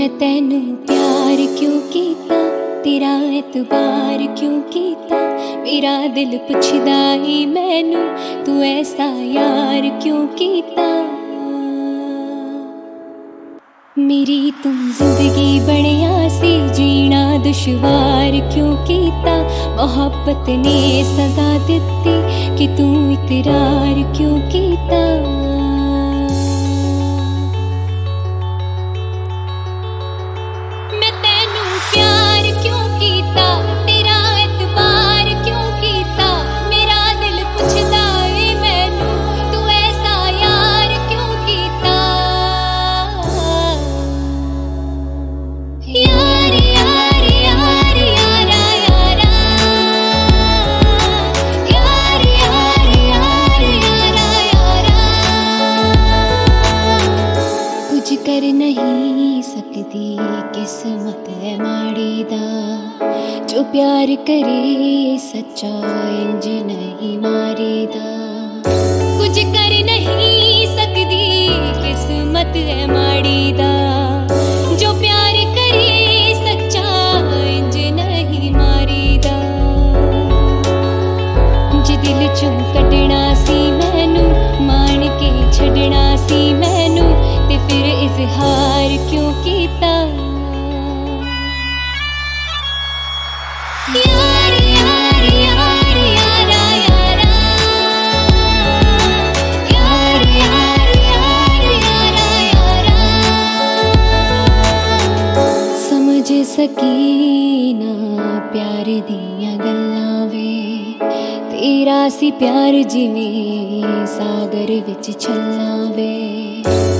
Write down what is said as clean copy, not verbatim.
मैं तेनू प्यार क्यों कीता, तेरा एतबार क्यों कीता। मेरा दिल पुछदा ही मैनू, तू ऐसा यार क्यों कीता। मेरी तुम जिंदगी बनिया सी, जीना दुश्वार क्यों कीता। मोहब्बत ने सजा दिती कि तू इकरार क्यों कीता। मैं तेनू प्यार क्यों कीता, तेरा एतबार क्यों कीता। मेरा दिल पुछदा वे मैनू, तू ऐसा यार क्यों कीता। यार यार यार यारा यारा, यार यार यार यारा यारा। कुछ कर नहीं सकती किस्मत है माड़ी दा, जो प्यार करे सच्चा इंज नहीं मारीदा। कुछ कर नहीं सकती किस्मत है माड़ी दा, जो प्यार करे सच्चा इंज नहीं मारीदा। जे दिल चों कड्डना सी मैनू, मान के छड्डना सी मैनू, ते फिर इजहार क्यों कीता। यार यार यार यारा यारा, यार यार यार यारा यारा। समझ सकी ना प्यार दियां गल्लां वे, तेरा सी प्यार जिवें सागर विच छल्लां वे।